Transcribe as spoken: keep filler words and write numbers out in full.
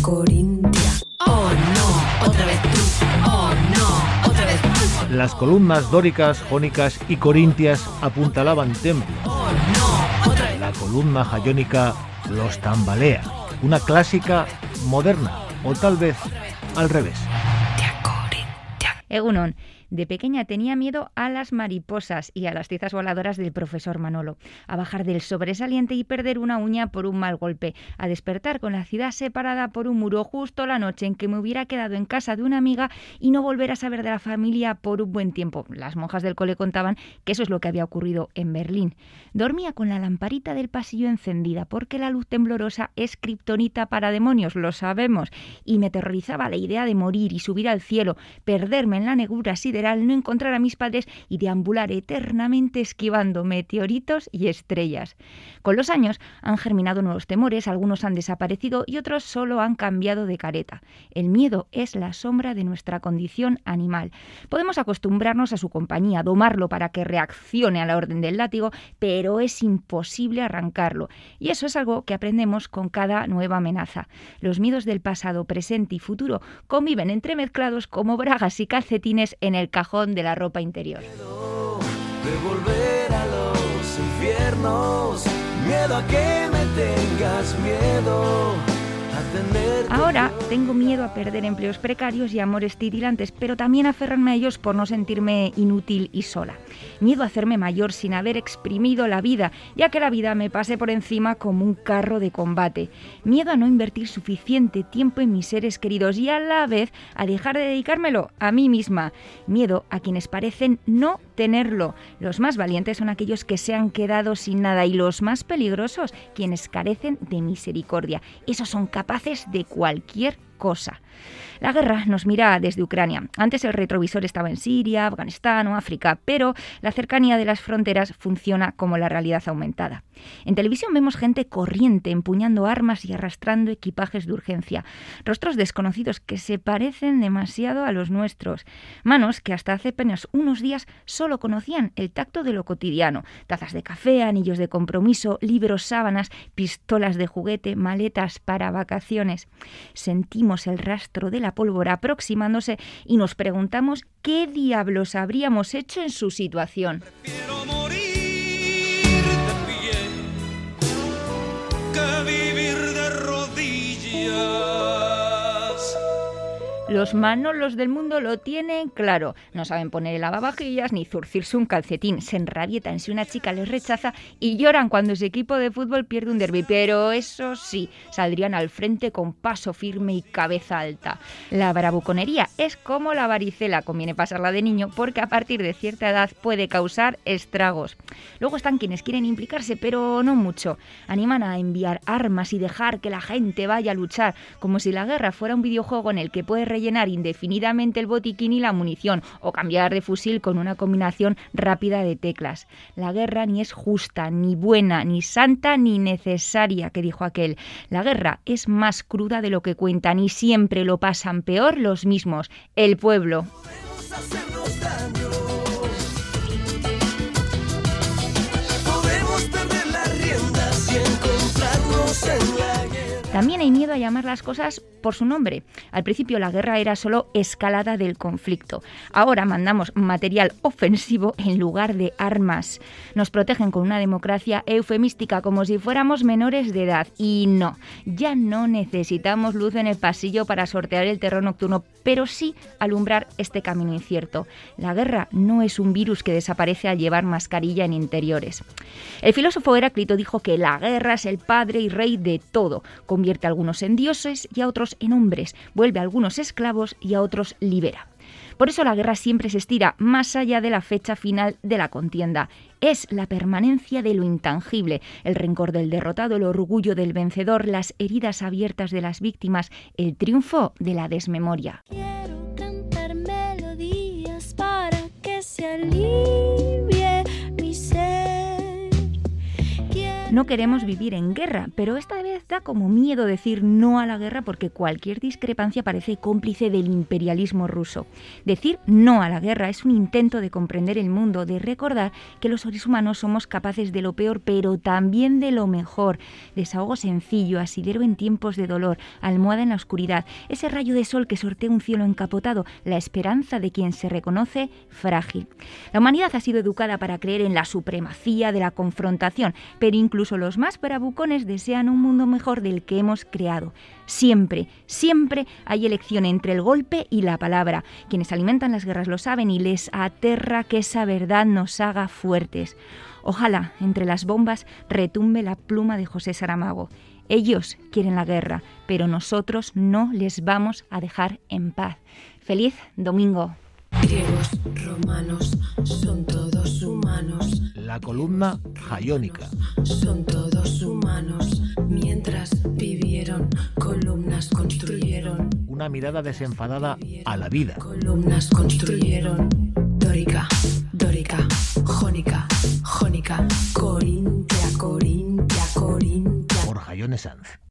Corintia. Oh no, otra vez tú. Oh no, otra vez tú. Las columnas dóricas, jónicas y corintias apuntalaban templos. Oh no, otra vez. La columna jaiónica los tambalea. Una clásica moderna, o tal vez al revés. Egunon. De pequeña tenía miedo a las mariposas y a las tizas voladoras del profesor Manolo, a bajar del sobresaliente y perder una uña por un mal golpe, a despertar con la ciudad separada por un muro justo la noche en que me hubiera quedado en casa de una amiga y no volver a saber de la familia por un buen tiempo. Las monjas del cole contaban que eso es lo que había ocurrido en Berlín. Dormía con la lamparita del pasillo encendida porque la luz temblorosa es kriptonita para demonios, lo sabemos, y me aterrorizaba la idea de morir y subir al cielo, perderme en la negrura sideral, no encontrar a mis padres y deambular eternamente esquivando meteoritos y estrellas. Con los años han germinado nuevos temores, algunos han desaparecido y otros solo han cambiado de careta. El miedo es la sombra de nuestra condición animal. Podemos acostumbrarnos a su compañía, domarlo para que reaccione a la orden del látigo, pero es imposible arrancarlo. Y eso es algo que aprendemos con cada nueva amenaza. Los miedos del pasado, presente y futuro conviven entremezclados como bragas y calcetines en el cajón de la ropa interior. Miedo de volver a los infiernos, miedo a que me tengas miedo. Ahora tengo miedo a perder empleos precarios y amores titilantes, pero también a aferrarme a ellos por no sentirme inútil y sola. Miedo a hacerme mayor sin haber exprimido la vida, ya que la vida me pase por encima como un carro de combate. Miedo a no invertir suficiente tiempo en mis seres queridos y a la vez a dejar de dedicármelo a mí misma. Miedo a quienes parecen no tenerlo. Los más valientes son aquellos que se han quedado sin nada y los más peligrosos quienes carecen de misericordia. Esos son capaces de cualquier cosa. La guerra nos mira desde Ucrania. Antes el retrovisor estaba en Siria, Afganistán o África, pero la cercanía de las fronteras funciona como la realidad aumentada. En televisión vemos gente corriente, empuñando armas y arrastrando equipajes de urgencia. Rostros desconocidos que se parecen demasiado a los nuestros. Manos que hasta hace apenas unos días solo conocían el tacto de lo cotidiano. Tazas de café, anillos de compromiso, libros, sábanas, pistolas de juguete, maletas para vacaciones. Sentimos el rastro de la pólvora aproximándose y nos preguntamos qué diablos habríamos hecho en su situación. Prefiero morir de pie que vivir de rodillas. Los Manolos del mundo lo tienen claro. No saben poner el lavavajillas ni zurcirse un calcetín. Se enrabietan si una chica les rechaza y lloran cuando su equipo de fútbol pierde un derbi. Pero eso sí, saldrían al frente con paso firme y cabeza alta. La bravuconería es como la varicela. Conviene pasarla de niño porque a partir de cierta edad puede causar estragos. Luego están quienes quieren implicarse, pero no mucho. Animan a enviar armas y dejar que la gente vaya a luchar, como si la guerra fuera un videojuego en el que puedes rellenar indefinidamente el botiquín y la munición o cambiar de fusil con una combinación rápida de teclas. La guerra ni es justa, ni buena, ni santa, ni necesaria, que dijo aquel. La guerra es más cruda de lo que cuentan y siempre lo pasan peor los mismos, el pueblo. Podemos hacernos daño. Podemos perder las riendas y encontrarnos en la guerra. También hay miedo a llamar las cosas por su nombre. Al principio la guerra era solo escalada del conflicto. Ahora mandamos material ofensivo en lugar de armas. Nos protegen con una democracia eufemística como si fuéramos menores de edad. Y no, ya no necesitamos luz en el pasillo para sortear el terror nocturno, pero sí alumbrar este camino incierto. La guerra no es un virus que desaparece al llevar mascarilla en interiores. El filósofo Heráclito dijo que la guerra es el padre y rey de todo. Convierte a algunos en dioses y a otros en hombres, vuelve a algunos esclavos y a otros libera. Por eso la guerra siempre se estira más allá de la fecha final de la contienda. Es la permanencia de lo intangible, el rencor del derrotado, el orgullo del vencedor, las heridas abiertas de las víctimas, el triunfo de la desmemoria. Quiero cantar melodías para que se alivie mi ser. Quiero No queremos vivir en guerra, pero esta vez da como miedo decir no a la guerra porque cualquier discrepancia parece cómplice del imperialismo ruso. Decir no a la guerra es un intento de comprender el mundo, de recordar que los seres humanos somos capaces de lo peor, pero también de lo mejor. Desahogo sencillo, asidero en tiempos de dolor, almohada en la oscuridad, ese rayo de sol que sortea un cielo encapotado, la esperanza de quien se reconoce frágil. La humanidad ha sido educada para creer en la supremacía de la confrontación, pero incluso Incluso los más bravucones desean un mundo mejor del que hemos creado. Siempre, siempre hay elección entre el golpe y la palabra. Quienes alimentan las guerras lo saben y les aterra que esa verdad nos haga fuertes. Ojalá entre las bombas retumbe la pluma de José Saramago. Ellos quieren la guerra, pero nosotros no les vamos a dejar en paz. ¡Feliz domingo! Griegos, romanos, son todos humanos. La columna jaiónica. Son todos humanos. Mientras vivieron, columnas construyeron. Una mirada desenfadada a la vida. Columnas construyeron. Dórica, dórica, jónica, jónica, corintia, corintia, corintia. Por Jaione Sanz.